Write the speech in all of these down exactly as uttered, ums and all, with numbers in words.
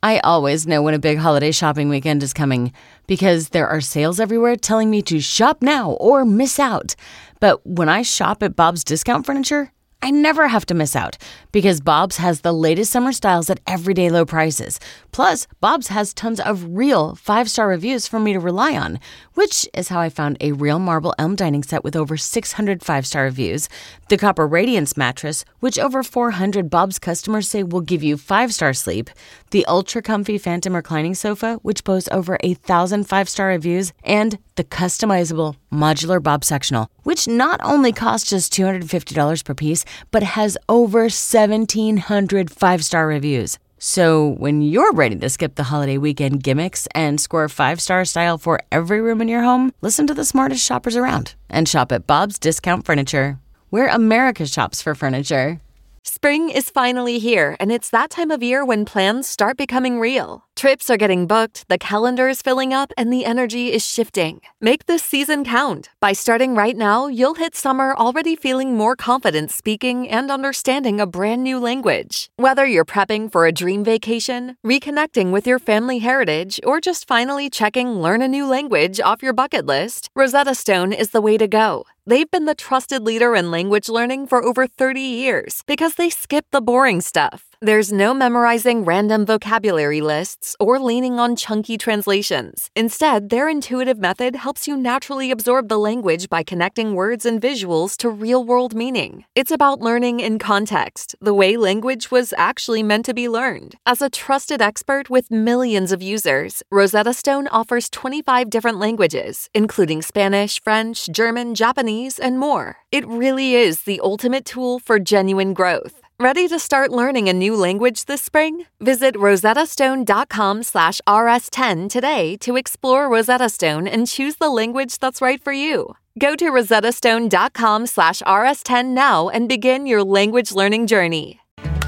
I always know when a big holiday shopping weekend is coming because there are sales everywhere telling me to shop now or miss out. But when I shop at Bob's Discount Furniture, I never have to miss out because Bob's has the latest summer styles at everyday low prices. Plus, Bob's has tons of real five-star reviews for me to rely on, which is how I found a real marble elm dining set with over six hundred five-star reviews, the Copper Radiance mattress, which over four hundred Bob's customers say will give you five-star sleep, the ultra-comfy Phantom reclining sofa, which boasts over a thousand five-star reviews, and the customizable modular Bob sectional, which not only costs just two hundred fifty dollars per piece, but has over seventeen hundred five-star reviews. So when you're ready to skip the holiday weekend gimmicks and score five-star style for every room in your home, listen to the smartest shoppers around and shop at Bob's Discount Furniture, where America shops for furniture. Spring is finally here, and it's that time of year when plans start becoming real. Trips are getting booked, the calendar is filling up, and the energy is shifting. Make this season count. By starting right now, you'll hit summer already feeling more confident speaking and understanding a brand new language. Whether you're prepping for a dream vacation, reconnecting with your family heritage, or just finally checking learn a new language off your bucket list, Rosetta Stone is the way to go. They've been the trusted leader in language learning for over thirty years because they skip the boring stuff. There's no memorizing random vocabulary lists or leaning on chunky translations. Instead, their intuitive method helps you naturally absorb the language by connecting words and visuals to real-world meaning. It's about learning in context, the way language was actually meant to be learned. As a trusted expert with millions of users, Rosetta Stone offers twenty-five different languages, including Spanish, French, German, Japanese, and more. It really is the ultimate tool for genuine growth. Ready to start learning a new language this spring? Visit rosettastone.com slash rs10 today to explore Rosetta Stone and choose the language that's right for you. Go to rosettastone.com slash rs10 now and begin your language learning journey.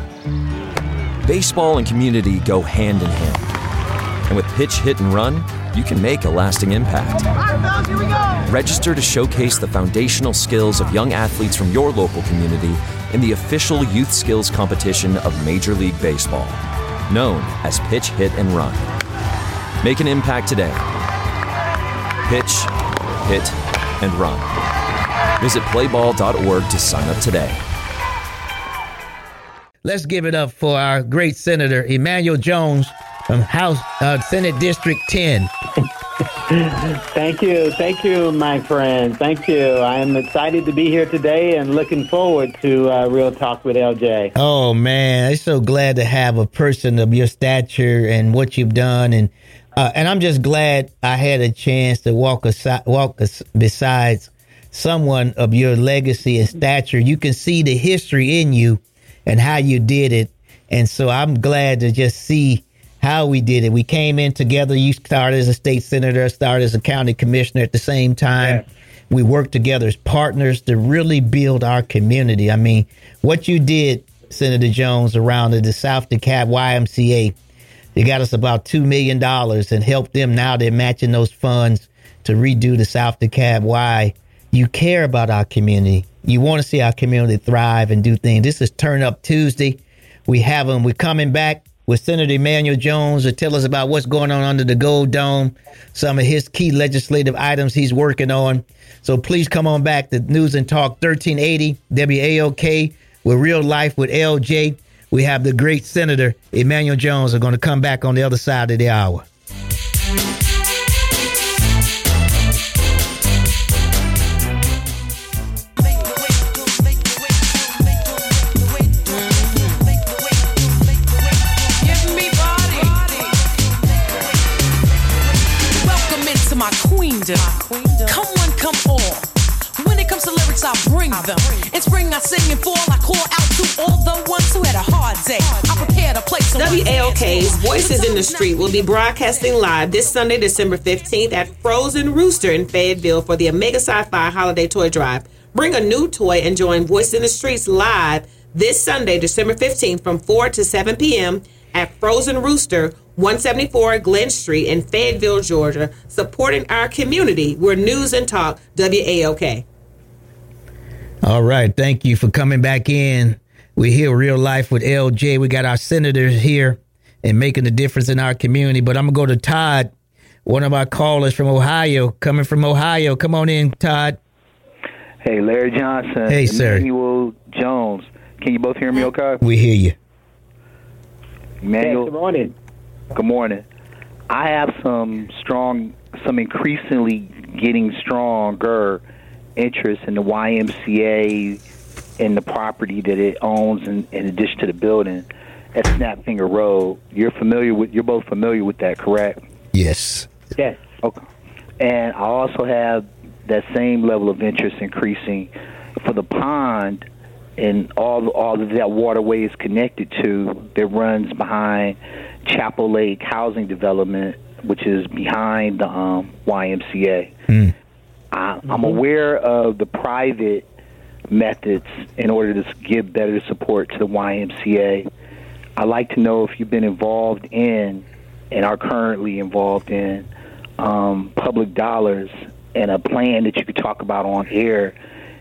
Baseball and community go hand in hand. And with Pitch, Hit, and Run, you can make a lasting impact. Here we go. Register to showcase the foundational skills of young athletes from your local community in the official youth skills competition of Major League Baseball, known as Pitch, Hit, and Run. Make an impact today. Pitch, hit, and run. Visit play ball dot org to sign up today. Let's give it up for our great Senator Emanuel Jones from House uh, Senate District ten. Thank you. Thank you, my friend. Thank you. I'm excited to be here today and looking forward to uh, Real Talk with L J. Oh, man. I'm so glad to have a person of your stature and what you've done. And uh, and I'm just glad I had a chance to walk, aside, walk as, besides someone of your legacy and stature. You can see the history in you and how you did it. And so I'm glad to just see how we did it. We came in together. You started as a state senator, started as a county commissioner at the same time. Yeah. We worked together as partners to really build our community. I mean, what you did, Senator Jones, around the South DeKalb Y M C A, you got us about two million dollars and helped them. Now they're matching those funds to redo the South DeKalb Y. You care about our community. You want to see our community thrive and do things. This is Turn Up Tuesday. We have them. We're coming back with Senator Emanuel Jones to tell us about what's going on under the Gold Dome, some of his key legislative items he's working on. So please come on back to News and Talk thirteen eighty W A L K with Real Life with L J. We have the great Senator Emanuel Jones are going to come back on the other side of the hour. Come one, come all. When it comes to lyrics, I bring them. In spring, I sing and fall. I call out to all the ones who had a hard day. I prepare to play some. W A L K's Voices in the Street will be broadcasting live this Sunday, December fifteenth at Frozen Rooster in Fayetteville for the Omega Sci-Fi Holiday Toy Drive. Bring a new toy and join Voices in the Streets live this Sunday, December fifteenth from four to seven p.m. at Frozen Rooster, one seventy-four Glen Street in Fayetteville, Georgia, supporting our community. We're News and Talk, W A L K. All right. Thank you for coming back in. We're here, Real Life with L J. We got our senators here, and making a difference in our community. But I'm going to go to Todd, one of our callers from Ohio, coming from Ohio. Come on in, Todd. Hey, Larry Johnson. Hey, sir. Emmanuel Jones. Can you both hear me okay? We hear you. Emmanuel. Yes, good morning. Good morning. I have some strong, some increasingly getting stronger interest in the Y M C A and the property that it owns in, in addition to the building at Snapfinger Road. You're familiar with, you're both familiar with that, correct? Yes. Yes. Okay. And I also have that same level of interest increasing for the pond and all all of that waterway is connected to that runs behind Chapel Lake Housing Development, which is behind the um, Y M C A. Mm. I, I'm aware of the private methods in order to give better support to the Y M C A. I'd like to know if you've been involved in and are currently involved in um, public dollars and a plan that you could talk about on air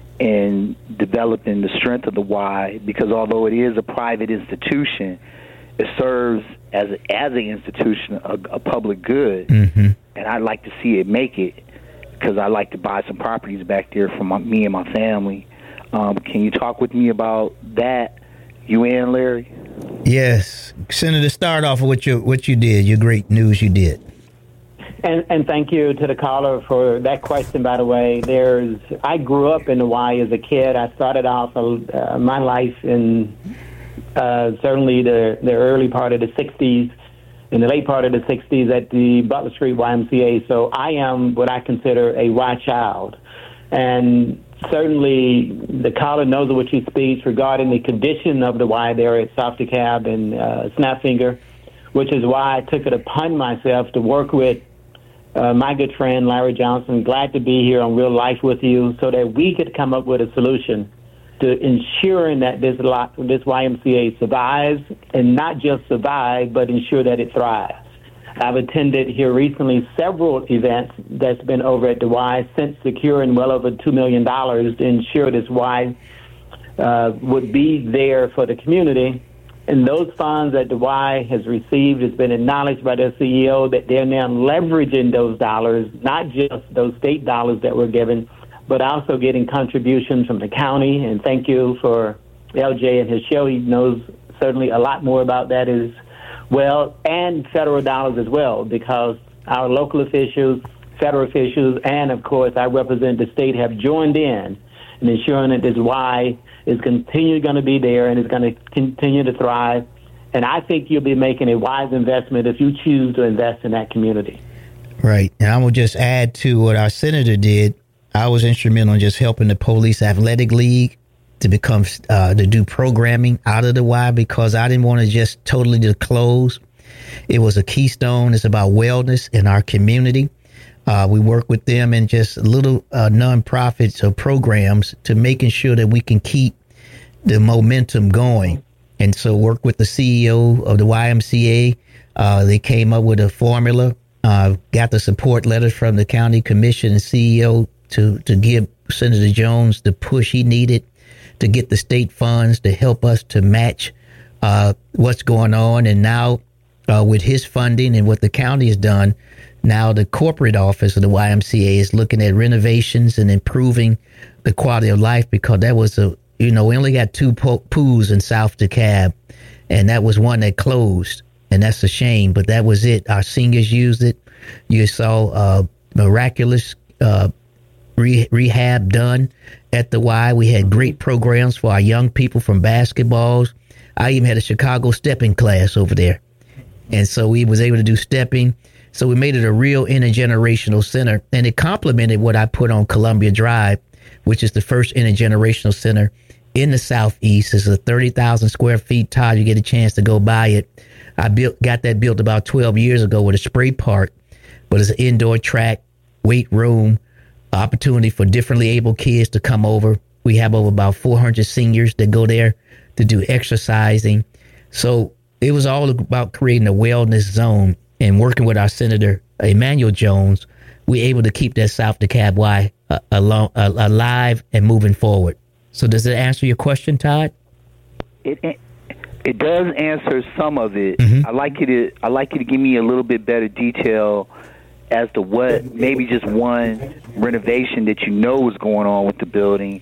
in developing the strength of the Y, because although it is a private institution, it serves as a, as an institution a, a public good, mm-hmm. and I'd like to see it make it, because I'd like to buy some properties back there for my, me and my family. Um, can you talk with me about that, you and Larry? Yes. Senator, start off with what you, what you did, your great news you did. And, and thank you to the caller for that question, by the way. There's, I grew up in the Y as a kid. I started off uh, my life in uh, certainly the, the early part of the sixties, in the late part of the sixties at the Butler Street Y M C A. So I am what I consider a Y child. And certainly the caller knows of what she speaks regarding the condition of the Y there at South DeKalb and uh, Snapfinger, which is why I took it upon myself to work with Uh, my good friend, Larry Johnson. Glad to be here on Real Life with you so that we could come up with a solution to ensuring that this, lot, this Y M C A survives, and not just survive, but ensure that it thrives. I've attended here recently several events that's been over at the Y since securing well over two million dollars to ensure this Y uh, would be there for the community. And those funds that the Y has received has been acknowledged by their C E O that they're now leveraging those dollars, not just those state dollars that were given, but also getting contributions from the county. And thank you for L J and his show. He knows certainly a lot more about that as well, and federal dollars as well, because our local officials, federal officials, and, of course, I represent the state have joined in in ensuring that this Y is continue going to be there and is going to continue to thrive. And I think you'll be making a wise investment if you choose to invest in that community. Right. And I'm going to just add to what our senator did. I was instrumental in just helping the Police Athletic League to become, uh, to do programming out of the Y, because I didn't want to just totally to close. It was a keystone. It's about wellness in our community. Uh, we work with them in just little uh, nonprofits or programs to making sure that we can keep the momentum going. And so work with the C E O of the Y M C A. Uh, they came up with a formula, uh, got the support letters from the county commission and C E O to, to give Senator Jones the push he needed to get the state funds to help us to match uh, what's going on. And now uh, with his funding and what the county has done, now the corporate office of the Y M C A is looking at renovations and improving the quality of life, because that was a, you know, we only got two po- pools in South DeKalb, and that was one that closed, and that's a shame, but that was it. Our seniors used it. You saw uh, miraculous uh, re- rehab done at the Y. We had great programs for our young people, from basketballs. I even had a Chicago stepping class over there, and so we was able to do stepping. So we made it a real intergenerational center, and it complemented what I put on Columbia Drive, which is the first intergenerational center in the Southeast. It's a thirty thousand square feet. Todd, you get a chance to go by it. I built, got that built about twelve years ago with a spray park, but it's an indoor track, weight room, opportunity for differently able kids to come over. We have over about four hundred seniors that go there to do exercising. So it was all about creating a wellness zone. And working with our Senator Emmanuel Jones, we're able to keep that South DeKalb Y uh, along, uh, alive and moving forward. So does it answer your question, Todd? It It does answer some of it. Mm-hmm. I like you to I like you to give me a little bit better detail as to what maybe just one renovation that you know is going on with the building,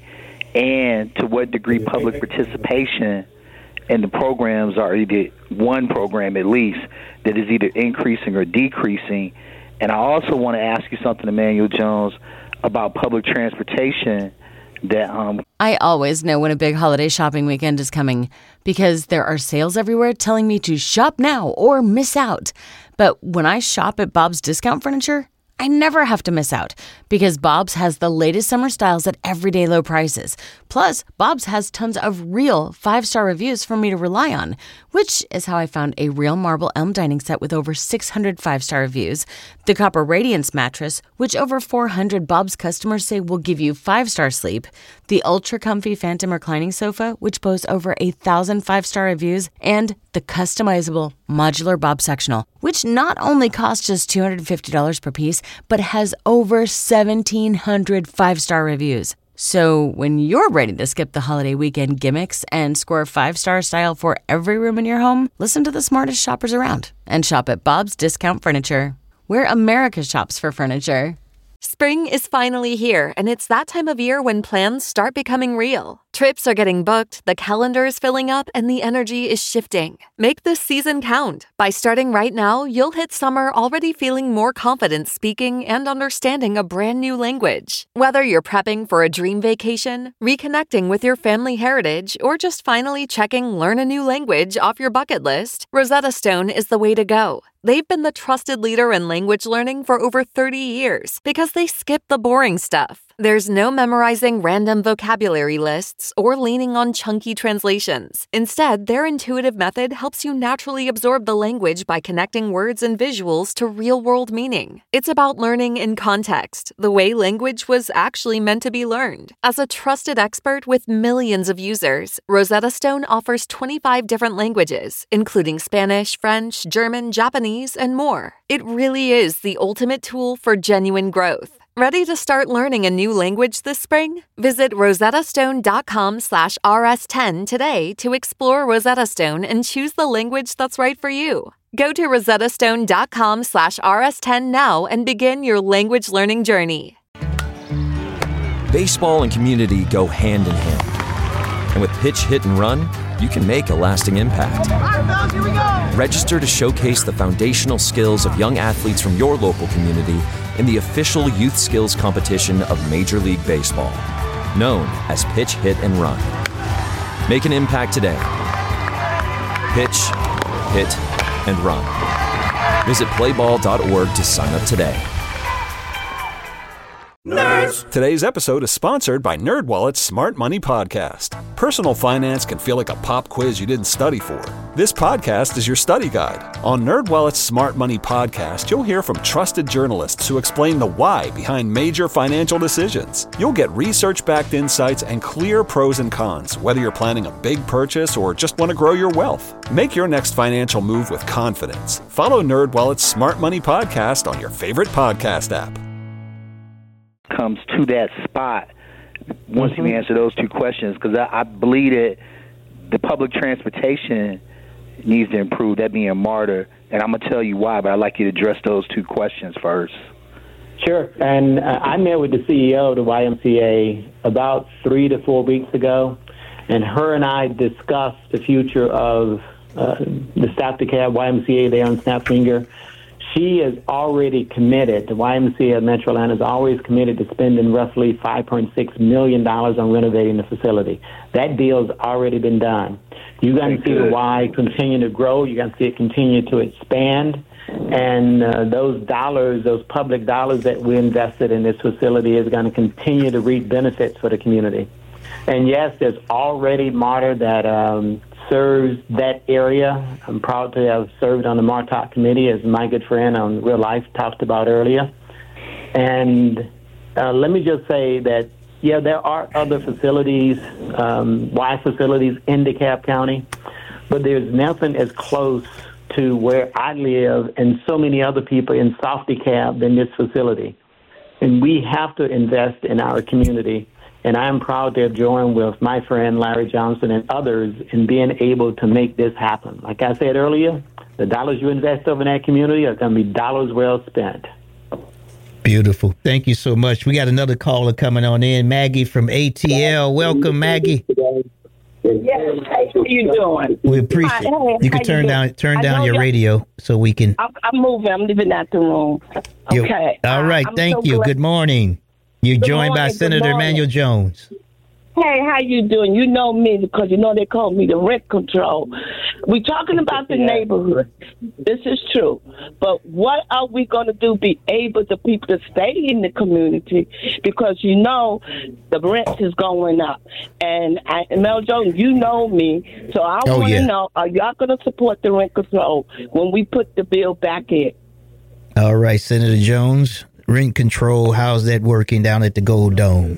and to what degree public participation in the programs are either one program at least that is either increasing or decreasing. And I also want to ask you something, Emmanuel Jones, about public transportation. That um, I always know when a big holiday shopping weekend is coming because there are sales everywhere telling me to shop now or miss out. But when I shop at Bob's Discount Furniture, I never have to miss out because Bob's has the latest summer styles at everyday low prices. Plus, Bob's has tons of real five-star reviews for me to rely on, which is how I found a real marble elm dining set with over six hundred five-star reviews, the Copper Radiance mattress, which over four hundred Bob's customers say will give you five-star sleep, the ultra-comfy Phantom reclining sofa, which boasts over a thousand five-star reviews, and the customizable modular Bob sectional, which not only costs just two hundred fifty dollars per piece, but has over seventeen hundred five-star reviews. So when you're ready to skip the holiday weekend gimmicks and score five-star style for every room in your home, listen to the smartest shoppers around and shop at Bob's Discount Furniture, where America shops for furniture. Spring is finally here, and it's that time of year when plans start becoming real. Trips are getting booked, the calendar is filling up, and the energy is shifting. Make this season count. By starting right now, you'll hit summer already feeling more confident speaking and understanding a brand new language. Whether you're prepping for a dream vacation, reconnecting with your family heritage, or just finally checking learn a new language off your bucket list, Rosetta Stone is the way to go. They've been the trusted leader in language learning for over thirty years because they skip the boring stuff. There's no memorizing random vocabulary lists or leaning on chunky translations. Instead, their intuitive method helps you naturally absorb the language by connecting words and visuals to real-world meaning. It's about learning in context, the way language was actually meant to be learned. As a trusted expert with millions of users, Rosetta Stone offers twenty-five different languages, including Spanish, French, German, Japanese, and more. It really is the ultimate tool for genuine growth. Ready to start learning a new language this spring? Visit rosettastone.com slash rs10 today to explore Rosetta Stone and choose the language that's right for you. Go to rosettastone.com slash rs10 now and begin your language learning journey. Baseball and community go hand in hand. And with pitch, hit, and run, you can make a lasting impact. Here we go. Register to showcase the foundational skills of young athletes from your local community in the official youth skills competition of Major League Baseball, known as Pitch, Hit, and Run. Make an impact today. Pitch, hit, and run. Visit play ball dot org to sign up today. Nerds! Today's episode is sponsored by NerdWallet's Smart Money Podcast. Personal finance can feel like a pop quiz you didn't study for. This podcast is your study guide. On NerdWallet's Smart Money Podcast, you'll hear from trusted journalists who explain the why behind major financial decisions. You'll get research-backed insights and clear pros and cons, whether you're planning a big purchase or just want to grow your wealth. Make your next financial move with confidence. Follow NerdWallet's Smart Money Podcast on your favorite podcast app. Comes to that spot once mm-hmm. you answer those two questions, because I, I believe that the public transportation needs to improve, that being a martyr, and I'm going to tell you why, but I'd like you to address those two questions first. Sure, and uh, I met with the C E O of the Y M C A about three to four weeks ago, and her and I discussed the future of uh, the Stop the Cab Y M C A there on Snapfinger. She is already committed, the Y M C A of Metro Atlanta is always committed to spending roughly five point six million dollars on renovating the facility. That deal's already been done. You're going to see the Y continue to grow. You're going to see it continue to expand. And uh, those dollars, those public dollars that we invested in this facility is going to continue to reap benefits for the community. And yes, there's already MARTA that um, serves that area. I'm proud to have served on the MARTOC committee, as my good friend on Real Life talked about earlier. And uh, let me just say that, yeah, there are other facilities, um, Y facilities in DeKalb County, but there's nothing as close to where I live and so many other people in South DeKalb than this facility. And we have to invest in our community. And I am proud to have joined with my friend Larry Johnson and others in being able to make this happen. Like I said earlier, the dollars you invest over in that community are going to be dollars well spent. Beautiful. Thank you so much. We got another caller coming on in. Maggie from A T L. Welcome, Maggie. Yes, how you doing? We appreciate it. Hi, You can how turn you down doing? turn I down know your y'all- radio so we can. I'm, I'm moving. I'm leaving out the room. You- Okay. All right. I'm Thank so you. glad- Good morning. You're Good joined by morning, good Senator morning. Emanuel Jones. Hey, how you doing? You know me because you know they call me the rent control. We talking about the neighborhood. This is true. But what are we going to do be able to people to stay in the community? Because you know the rent is going up. And I, Mel Jones, you know me. So I Oh, want to yeah. know, are y'all going to support the rent control when we put the bill back in? All right, Senator Jones. Rent control. How's that working down at the Gold Dome?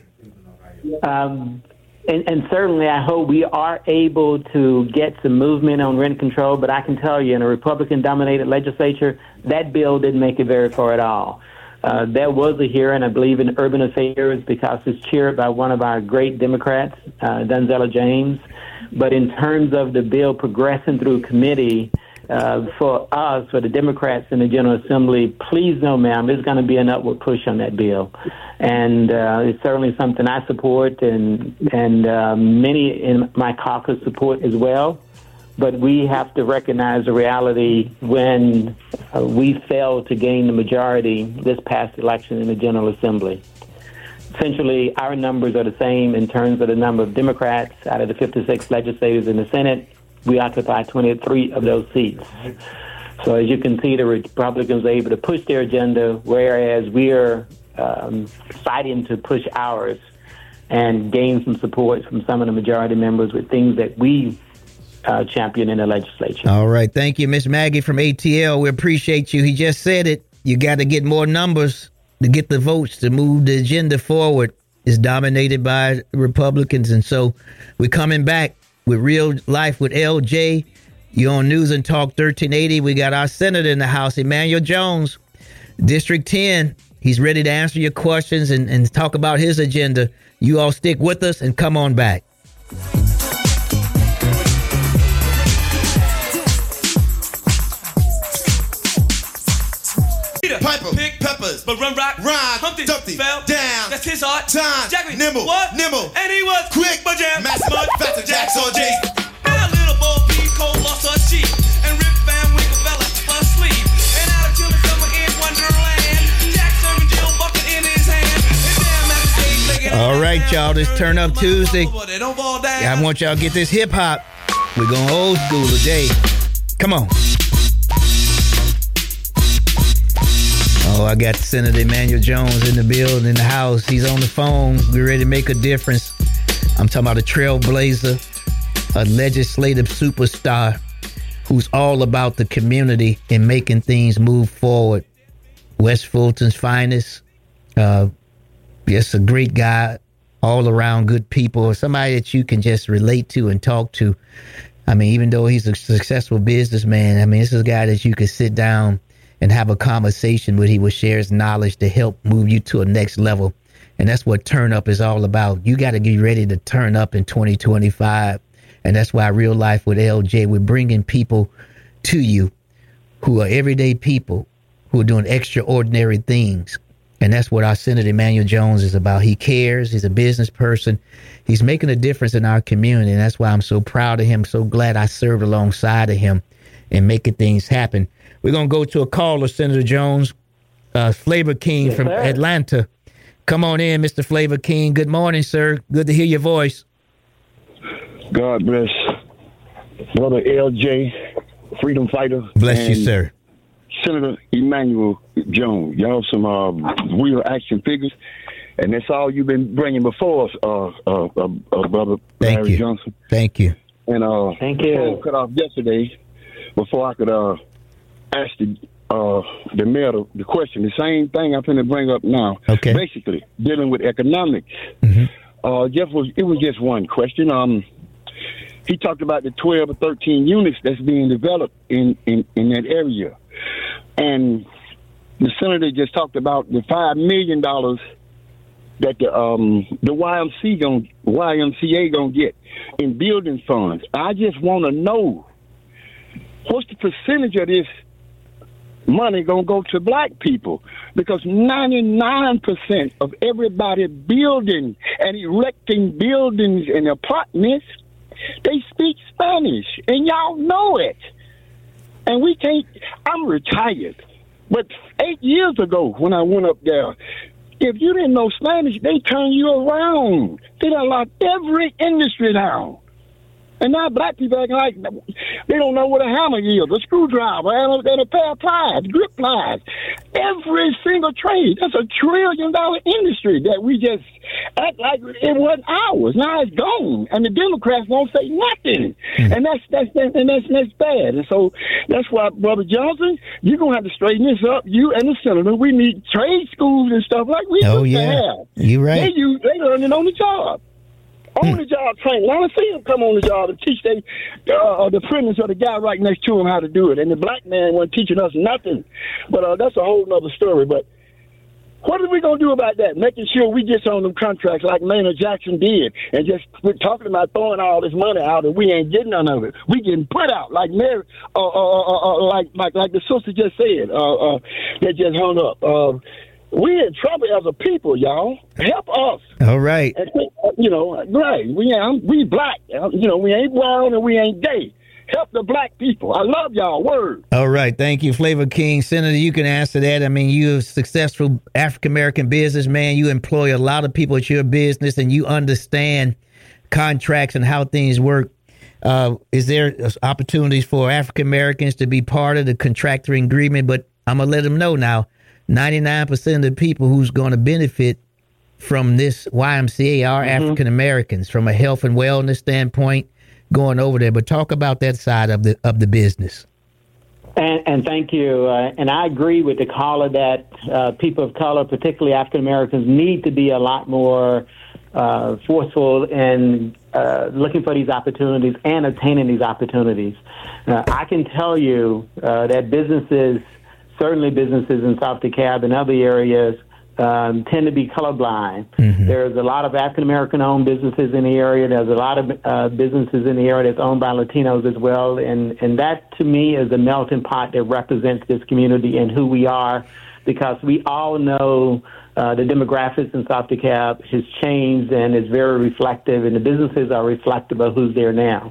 Um, and, and certainly I hope we are able to get some movement on rent control, but I can tell you in a Republican-dominated legislature, that bill didn't make it very far at all. Uh, there was a hearing, I believe, in Urban Affairs because it's chaired by one of our great Democrats, uh, Donzella James. But in terms of the bill progressing through committee, uh, for us, for the Democrats in the General Assembly, please know, ma'am, there's going to be an upward push on that bill. And uh, it's certainly something I support and, and uh, many in my caucus support as well. But we have to recognize the reality when uh, we failed to gain the majority this past election in the General Assembly. Essentially, our numbers are the same in terms of the number of Democrats out of the fifty-six legislators in the Senate. We occupy twenty-three of those seats. So as you can see, the Republicans are able to push their agenda, whereas we are um, fighting to push ours and gain some support from some of the majority members with things that we uh, champion in the legislature. All right. Thank you, Miss Maggie from A T L. We appreciate you. He just said it. You got to get more numbers to get the votes to move the agenda forward. It's dominated by Republicans. And so we're coming back with Real Life with L J. You're on News and Talk thirteen eighty. We got our senator in the House, Emanuel Jones, District ten. He's ready to answer your questions and, and talk about his agenda. You all stick with us and come on back. Piper, pick peppers, but run rock, rhyme, Humpty, Dumpty, fell down. That's his art. Time, Jackie, nimble, what? Nimble, and he was quick, but jam, master, mud, faster, jacks or J's. And a little Bo Peep, Cole lost her sheep, and Rip Van Winkle fell asleep. And out of chilling summer in Wonderland, Jack serving Jill bucket in his hand. And damn, Master J's making it. All right, y'all, this Turn Up Tuesday. I want y'all to get this hip hop. We're going old school today. Come on. Oh, I got Senator Emanuel Jones in the building, in the house. He's on the phone. We're ready to make a difference. I'm talking about a trailblazer, a legislative superstar who's all about the community and making things move forward. West Fulton's finest. Uh, just a great guy, all around good people, somebody that you can just relate to and talk to. I mean, even though he's a successful businessman, I mean, this is a guy that you could sit down and have a conversation with. He will share his knowledge to help move you to a next level. And that's what Turn Up is all about. You got to get ready to turn up in twenty twenty-five. And that's why Real Life with L J, we're bringing people to you who are everyday people who are doing extraordinary things. And that's what our Senator Emanuel Jones is about. He cares. He's a business person. He's making a difference in our community. And that's why I'm so proud of him. So glad I served alongside of him and making things happen. We're going to go to a caller, Senator Jones, uh, Flavor King Yes, from sir. Atlanta. Come on in, Mister Flavor King. Good morning, sir. Good to hear your voice. God bless Brother L J, freedom fighter. Bless you, and sir. Senator Emanuel Jones. Y'all some uh, real action figures, and that's all you've been bringing before us, uh, uh, uh, uh, Brother Thank Larry you. Johnson. Thank you. And uh, Thank you. before I cut off yesterday, before I could uh, ask the uh, the mayor the, the question, the same thing I'm going to bring up now. Okay. Basically, dealing with economics. Mm-hmm. Uh, Jeff was it was just one question. Um, he talked about the twelve or thirteen units that's being developed in, in, in that area, and the senator just talked about the five million dollars that the um the Y M C gonna Y M C A gonna get in building funds. I just want to know what's the percentage of this money gonna go to black people, because ninety-nine percent of everybody building and erecting buildings and apartments, they speak Spanish, and y'all know it. And we can't. I'm retired, but eight years ago when I went up there, if you didn't know Spanish, they turn you around. They done locked every industry down. And now black people acting like they don't know what a hammer is, a screwdriver, and a, and a pair of pliers, grip pliers. Every single trade. That's a trillion dollar industry that we just act like it wasn't ours. Now it's gone, and the Democrats won't say nothing. Mm. And that's that's and that's that's bad. And so that's why, Brother Johnson, you're gonna have to straighten this up. You and the senator, we need trade schools and stuff like we oh, used yeah. to have. You're right. They use they learning on the job. On the job training. I want to see them come on the job and teach they, uh, the apprentice or the guy right next to him how to do it. And the black man wasn't teaching us nothing. But uh, that's a whole nother story. But what are we going to do about that? Making sure we get on them contracts like Maynard Jackson did. And just we're talking about throwing all this money out and we ain't getting none of it. We getting put out like Mary, uh, uh, uh, uh, like, like like the sister just said. Uh, uh, that just hung up. Uh, We're in trouble as a people, y'all. Help us. All right. And, you know, right. We ain't, we black. You know, we ain't brown and we ain't gay. Help the black people. I love y'all. Word. All right. Thank you, Flavor King. Senator, you can answer that. I mean, you're a successful African-American businessman. You employ a lot of people at your business, and you understand contracts and how things work. Uh, is there opportunities for African-Americans to be part of the contractor agreement? But I'm going to let them know now. ninety-nine percent of the people who's going to benefit from this Y M C A are mm-hmm. African Americans from a health and wellness standpoint going over there. But talk about that side of the of the business. And, and thank you. Uh, and I agree with the caller that uh, people of color, particularly African Americans, need to be a lot more uh, forceful in uh, looking for these opportunities and obtaining these opportunities. Uh, I can tell you uh, that businesses, certainly businesses in South DeKalb and other areas, um, tend to be colorblind. Mm-hmm. There's a lot of African-American-owned businesses in the area. There's a lot of uh, businesses in the area that's owned by Latinos as well. And, and that, to me, is a melting pot that represents this community and who we are, because we all know uh, the demographics in South DeKalb has changed and is very reflective, and the businesses are reflective of who's there now.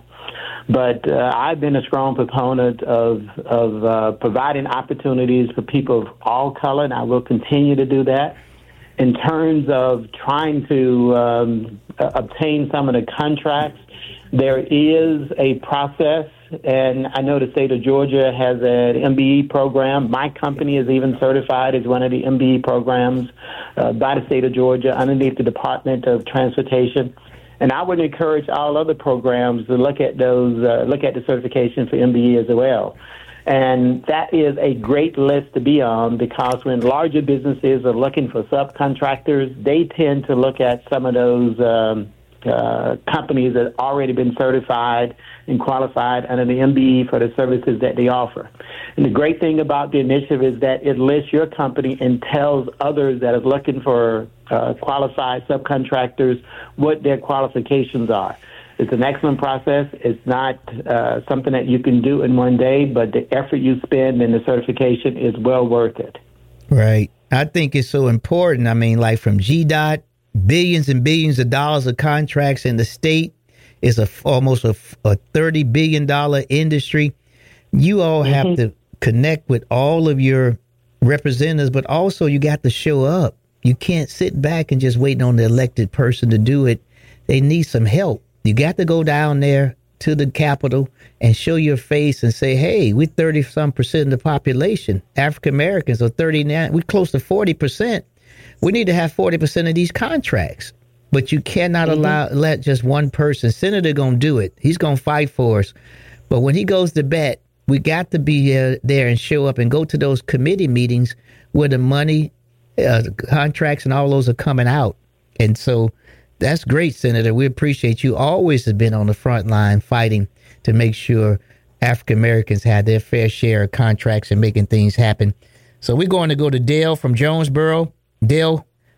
But uh, I've been a strong proponent of of uh, providing opportunities for people of all color, and I will continue to do that. In terms of trying to um, uh, obtain some of the contracts, there is a process, and I know the state of Georgia has an M B E program. My company is even certified as one of the M B E programs uh, by the state of Georgia underneath the Department of Transportation. And I would encourage all other programs to look at those, uh, look at the certification for M B E as well. And that is a great list to be on, because when larger businesses are looking for subcontractors, they tend to look at some of those um, uh, companies that have already been certified and qualified under the M B E for the services that they offer. And the great thing about the initiative is that it lists your company and tells others that are looking for uh, qualified subcontractors what their qualifications are. It's an excellent process. It's not uh, something that you can do in one day, but the effort you spend and the certification is well worth it. Right. I think it's so important. I mean, like from G DOT, billions and billions of dollars of contracts in the state. Is a almost a, a thirty billion dollars industry. You all mm-hmm. have to connect with all of your representatives, but also you got to show up. You can't sit back and just wait on the elected person to do it. They need some help. You got to go down there to the Capitol and show your face and say, hey, we're thirty some percent of the population. African Americans are thirty-nine. We're close to forty percent. We need to have forty percent of these contracts. But you cannot mm-hmm. allow let just one person. Senator gonna do it. He's gonna fight for us. But when he goes to bat, we got to be uh, there and show up and go to those committee meetings where the money, uh, the contracts, and all those are coming out. And so that's great, Senator. We appreciate you. Always have been on the front line fighting to make sure African Americans have their fair share of contracts and making things happen. So we're going to go to Dale from Jonesboro. Dale.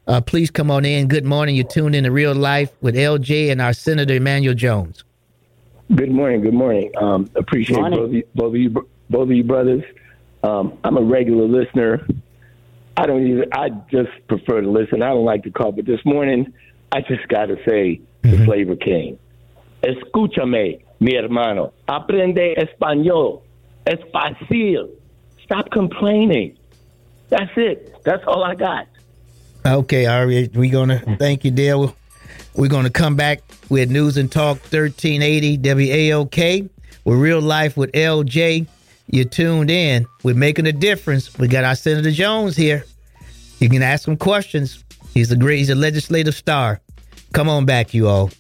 Uh, please come on in. Good morning. You're tuned in to Real Life with L J and our Senator Emanuel Jones. Good morning. Good morning. Um, appreciate morning. both of you, both of you, both of you brothers. Um, I'm a regular listener. I don't even. I just prefer to listen. I don't like to call, but this morning I just got to say the Mm-hmm. flavor came. Escúchame, mi hermano. Aprende español. Es fácil. Stop complaining. That's it. That's all I got. Okay, all right. We're going to thank you, Dale. We're going to come back with News and Talk thirteen eighty W A L K with Real Life with L J. You're tuned in. We're making a difference. We got our Senator Jones here. You can ask him questions. He's a great, he's a legislative star. Come on back, you all.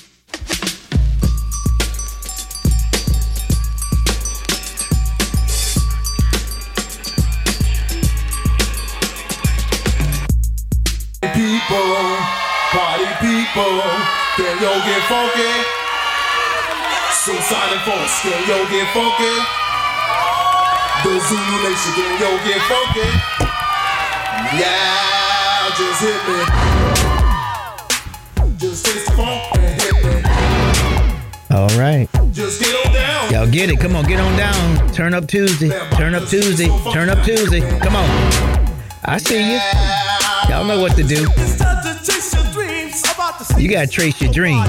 People, party people, can yo get funky? So Sonic Force, can yo get funky? The Zulu Nation, can yo get funky? Yeah, just hit me. Just taste the funk and hit me. All right. Just get on down. Y'all get it. Come on, get on down. Turn up Tuesday. Turn up Tuesday. Turn up Tuesday. Come on. I see you. Y'all know what to do. You gotta trace your dreams.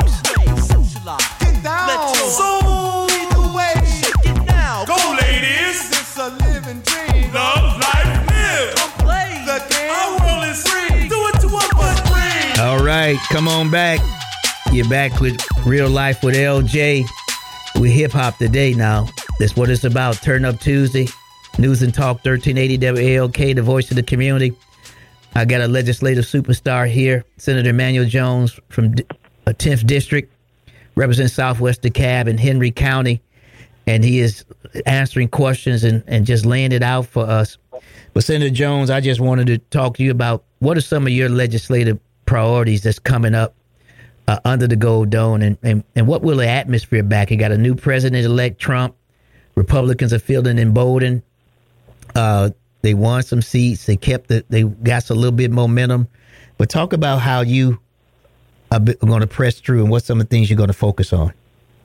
Go, ladies. It's a living dream. Love, life, live. The game. Our world is free. Do it to one but free. All right, come on back. You're back with Real Life with L J. We hip hop today now. That's what it's about. Turn Up Tuesday. News and Talk thirteen eighty W A L K, the voice of the community. I got a legislative superstar here, Senator Emanuel Jones from the tenth District, represents Southwest DeKalb and Henry County, and he is answering questions and, and just laying it out for us. But Senator Jones, I just wanted to talk to you about what are some of your legislative priorities that's coming up uh, under the Gold Dome, and, and, and what will the atmosphere back? You got a new president-elect, Trump. Republicans are feeling emboldened. Uh, They won some seats. They kept the, they got a little bit momentum. But talk about how you are going to press through and what some of the things you're going to focus on.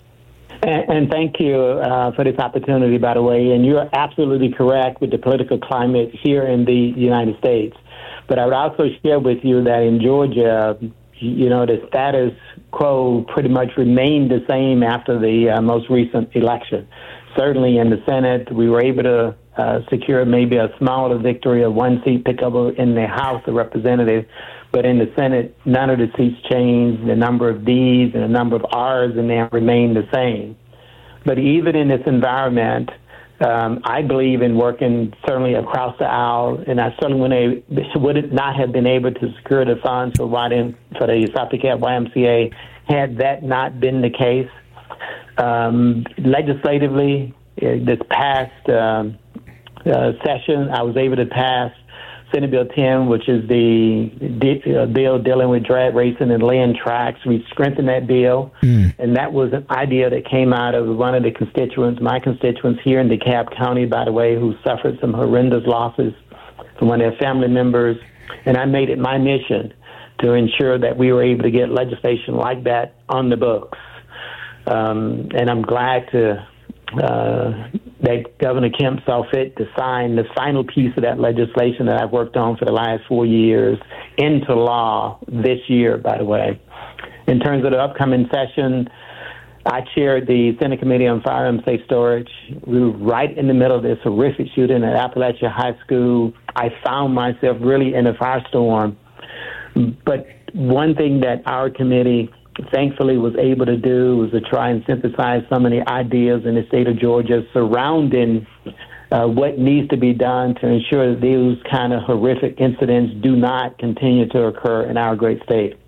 And, and thank you uh, for this opportunity, by the way. And you're absolutely correct with the political climate here in the United States. But I would also share with you that in Georgia, you know, the status quo pretty much remained the same after the uh, most recent election. Certainly in the Senate, we were able to uh, secure maybe a smaller victory, a one seat pickup in the House of Representatives. But in the Senate, none of the seats changed. The number of D's and the number of R's in there remained the same. But even in this environment, um, I believe in working certainly across the aisle, and I certainly would, would not have been able to secure the funds for, for the South DeKalb Y M C A had that not been the case. Um, legislatively, uh, this past um, uh, session, I was able to pass Senate Bill ten, which is the de- uh, bill dealing with drag racing and laying tracks. We strengthened that bill, mm. and that was an idea that came out of one of the constituents, my constituents here in DeKalb County, by the way, who suffered some horrendous losses from one of their family members. And I made it my mission to ensure that we were able to get legislation like that on the books. Um, and I'm glad to uh, that Governor Kemp saw fit to sign the final piece of that legislation that I've worked on for the last four years into law this year, by the way. In terms of the upcoming session, I chaired the Senate Committee on Firearms Safe Storage. We were right in the middle of this horrific shooting at Appalachia High School. I found myself really in a firestorm. But one thing that our committee thankfully was able to do was to try and synthesize some of the ideas in the state of Georgia surrounding uh, what needs to be done to ensure that these kind of horrific incidents do not continue to occur in our great state.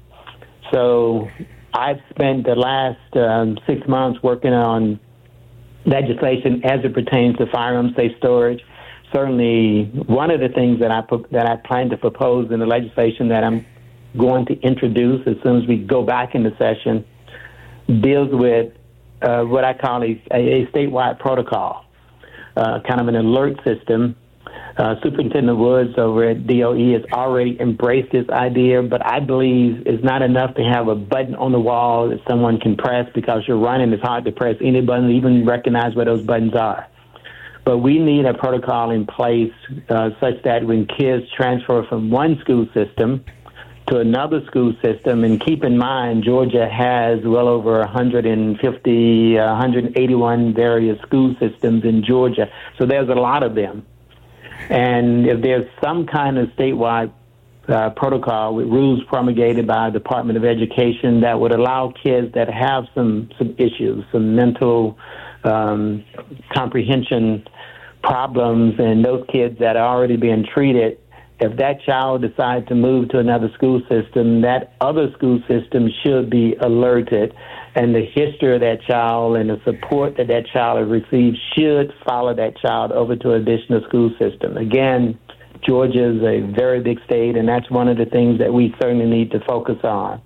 So I've spent the last um, six months working on legislation as it pertains to firearms safe storage. Certainly one of the things that I that I plan to propose in the legislation that I'm going to introduce as soon as we go back into session deals with uh, what I call a, a statewide protocol, uh, kind of an alert system Uh, Superintendent Woods over at D O E has already embraced this idea, but I believe it's not enough to have a button on the wall that someone can press because you're running. It's hard to press any button, even recognize where those buttons are. But we need a protocol in place uh, such that when kids transfer from one school system to another school system, and keep in mind, Georgia has well over one hundred fifty, uh, one hundred eighty-one various school systems in Georgia, so there's a lot of them. And if there's some kind of statewide uh, protocol with rules promulgated by the Department of Education that would allow kids that have some, some issues, some mental um, comprehension problems, and those kids that are already being treated, if that child decides to move to another school system, that other school system should be alerted, and the history of that child and the support that that child has received should follow that child over to an additional school system. Again, Georgia is a very big state, and that's one of the things that we certainly need to focus on.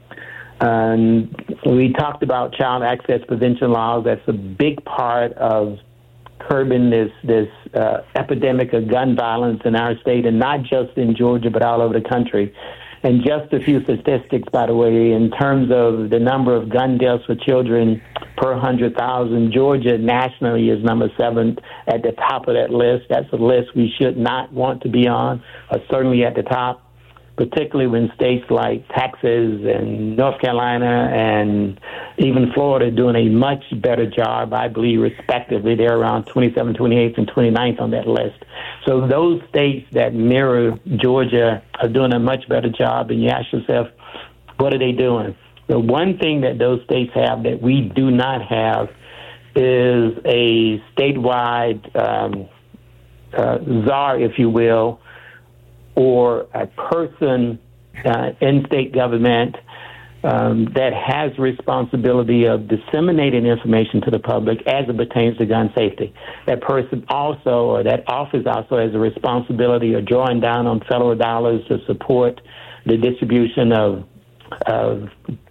Um, we talked about child access prevention laws. That's a big part of curbing this this uh, epidemic of gun violence in our state, and not just in Georgia, but all over the country. And just a few statistics, by the way, in terms of the number of gun deaths for children per one hundred thousand, Georgia nationally is number seven at the top of that list. That's a list we should not want to be on, or certainly at the top, particularly when states like Texas and North Carolina and even Florida are doing a much better job, I believe, respectively. They're around twenty-seventh, twenty-eighth, and twenty-ninth on that list. So those states that mirror Georgia are doing a much better job, and you ask yourself, what are they doing? The one thing that those states have that we do not have is a statewide um, uh, czar, if you will, or a person uh, in state government um, that has responsibility of disseminating information to the public as it pertains to gun safety. That person also, or that office also, has a responsibility of drawing down on federal dollars to support the distribution of, of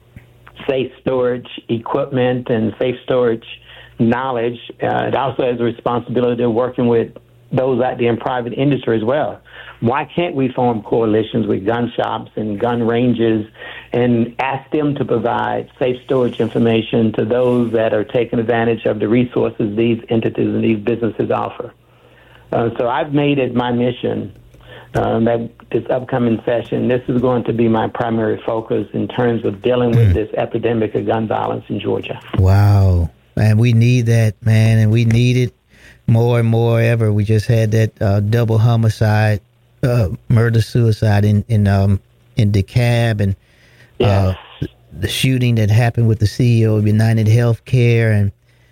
safe storage equipment and safe storage knowledge. Uh, it also has a responsibility of working with those out there in private industry as well. Why can't we form coalitions with gun shops and gun ranges and ask them to provide safe storage information to those that are taking advantage of the resources these entities and these businesses offer? Uh, so I've made it my mission um, that this upcoming session, this is going to be my primary focus in terms of dealing with this epidemic of gun violence in Georgia. Wow. Man, we need that, man, and we need it more and more ever. We just had that uh, double homicide, uh, murder suicide in in um in DeKalb, and uh, yes. the shooting that happened with the C E O of United Healthcare, and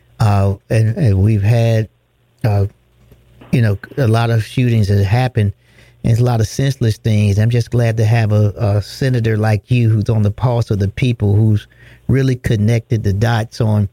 uh and, and we've had uh you know a lot of shootings that happened, and it's a lot of senseless things. I'm just glad to have a, a senator like you who's on the pulse of the people, who's really connected the dots on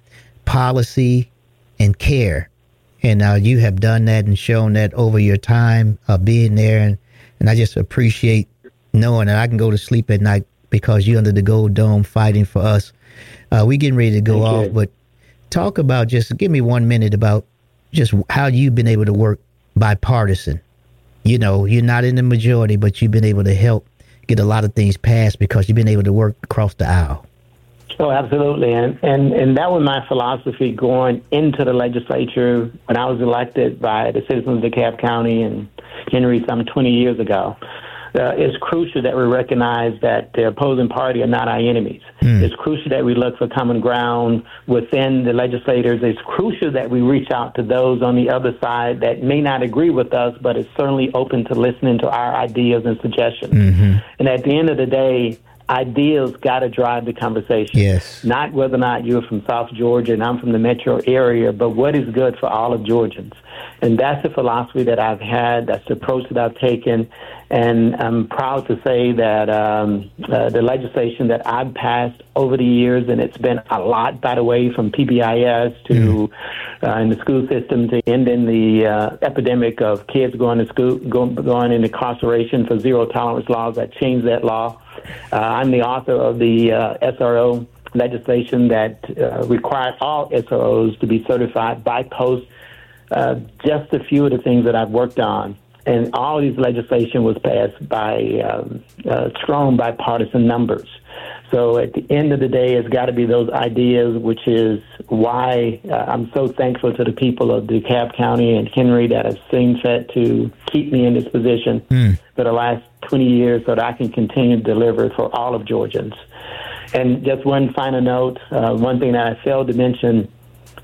policy and care. And uh, you have done that and shown that over your time uh, being there. And, and I just appreciate knowing that I can go to sleep at night because you're under the Gold Dome fighting for us. Uh, we getting ready to go Thank off, you. but talk about, just give me one minute about just how you've been able to work bipartisan. You know, you're not in the majority, but you've been able to help get a lot of things passed because you've been able to work across the aisle. Oh, absolutely. And, and and that was my philosophy going into the legislature when I was elected by the citizens of DeKalb County and Henry some twenty years ago. Uh, it's crucial that we recognize that the opposing party are not our enemies. Mm. It's crucial that we look for common ground within the legislators. It's crucial that we reach out to those on the other side that may not agree with us, but is certainly open to listening to our ideas and suggestions. Mm-hmm. And at the end of the day, ideas got to drive the conversation. Yes. Not whether or not you're from South Georgia and I'm from the metro area, but what is good for all of Georgians. And that's the philosophy that I've had. That's the approach that I've taken. And I'm proud to say that um, uh, the legislation that I've passed over the years, and it's been a lot, by the way, from P B I S to mm. uh, in the school system to ending the uh, epidemic of kids going to school, going, going into incarceration for zero tolerance laws that changed that law. Uh, I'm the author of the uh, S R O legislation that uh, required all S R Os to be certified by post uh, just a few of the things that I've worked on. And all of these legislation was passed by um, uh, strong bipartisan numbers. So at the end of the day, it's got to be those ideas, which is why uh, I'm so thankful to the people of DeKalb County and Henry that have seen fit to keep me in this position mm. for the last twenty years so that I can continue to deliver for all of Georgians. And just one final note, uh, one thing that I failed to mention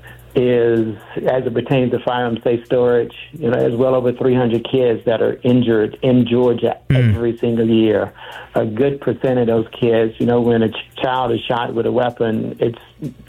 is, as it pertains to firearm safe storage, you know, there's well over three hundred kids that are injured in Georgia mm. every single year. A good percent of those kids, you know, when a ch- child is shot with a weapon, it's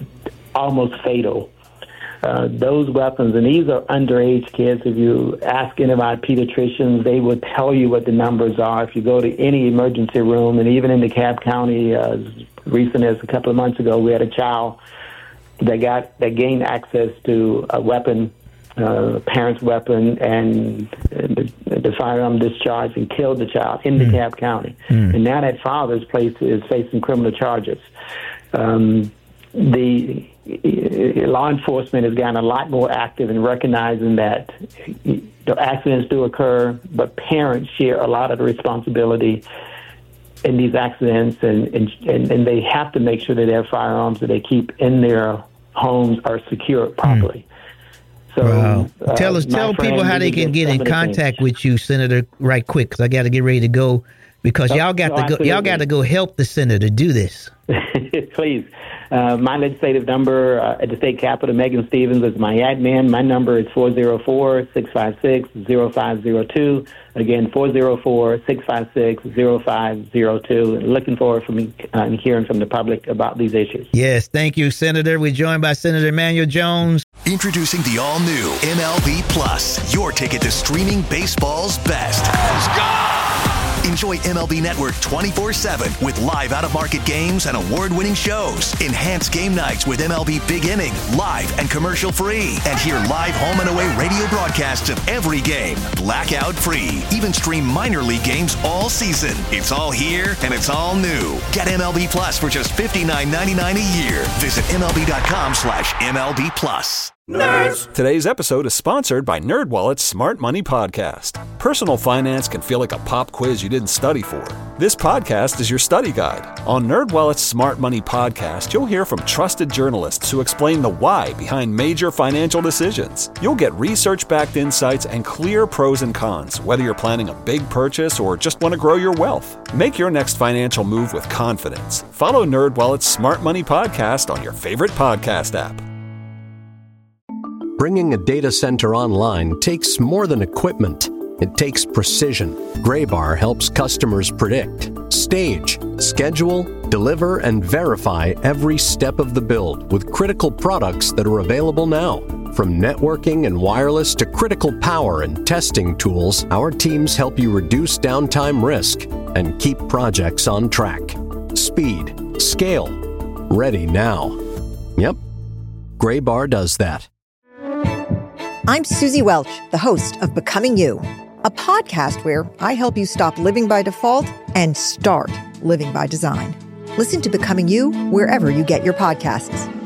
almost fatal. Uh, those weapons, and these are underage kids. If you ask any of our pediatricians, they will tell you what the numbers are. If you go to any emergency room, and even in DeKalb County, uh, as recent as a couple of months ago, we had a child that got that gained access to a weapon, uh, parent's weapon, and the, the firearm discharged and killed the child in mm. DeKalb County. Mm. And now that father's place is facing criminal charges. Um, the law enforcement has gotten a lot more active in recognizing that the accidents do occur, but parents share a lot of the responsibility in these accidents, and, and and they have to make sure that their firearms that they keep in their homes are secured properly. Mm. So, wow. uh, tell us, tell friend, people how they can get in contact with you, Senator, right quick, because I got to get ready to go. Because oh, y'all got no, to go, y'all got to go help the senator do this. Please. Uh, my legislative number uh, at the state capitol, Megan Stevens, is my admin. My number is four oh four, six five six, oh five oh two. Again, four oh four, six five six, oh five oh two. Looking forward from uh, hearing from the public about these issues. Yes, thank you, Senator. We're joined by Senator Emanuel Jones. Introducing the all-new M L B Plus, your ticket to streaming baseball's best. Let's go! Enjoy M L B Network twenty-four seven with live out-of-market games and award-winning shows. Enhance game nights with M L B Big Inning, live and commercial-free. And hear live home and away radio broadcasts of every game, blackout-free. Even stream minor league games all season. It's all here, and it's all new. Get M L B Plus for just fifty-nine ninety-nine a year. Visit MLB.com slash MLB Plus. Nerds. Today's episode is sponsored by NerdWallet's Smart Money Podcast. Personal finance can feel like a pop quiz you didn't study for. This podcast is your study guide. On NerdWallet's Smart Money Podcast, you'll hear from trusted journalists who explain the why behind major financial decisions. You'll get research-backed insights and clear pros and cons, whether you're planning a big purchase or just want to grow your wealth. Make your next financial move with confidence. Follow NerdWallet's Smart Money Podcast on your favorite podcast app. Bringing a data center online takes more than equipment. It takes precision. Graybar helps customers predict, stage, schedule, deliver, and verify every step of the build with critical products that are available now. From networking and wireless to critical power and testing tools, our teams help you reduce downtime risk and keep projects on track. Speed, scale, ready now. Yep, Graybar does that. I'm Susie Welch, the host of Becoming You, a podcast where I help you stop living by default and start living by design. Listen to Becoming You wherever you get your podcasts.